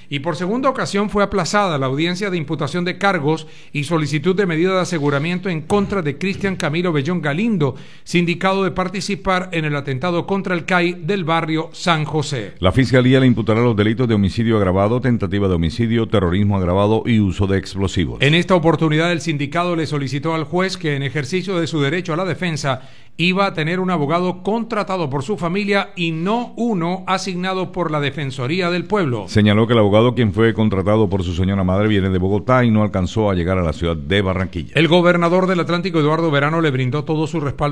y por segunda ocasión fue aplazada la audiencia de imputación de cargos y solicitud de medida de aseguramiento en contra de Cristian Camilo Bellón Galindo, sindicado de participar en el atentado contra el CAI del barrio San José. La Fiscalía le imputará los delitos de homicidio agravado, tentativa de homicidio, terrorismo agravado y uso de explosivos. En esta oportunidad, el sindicado le solicitó al juez que, en ejercicio de su derecho a la defensa, iba a tener un abogado contratado por su familia y no uno asignado por la Defensoría del Pueblo. Señaló que el abogado, quien fue contratado por su señora madre, viene de Bogotá y no alcanzó a llegar a la ciudad de Barranquilla. El gobernador del Atlántico, Eduardo Verano, le brindó todo su respaldo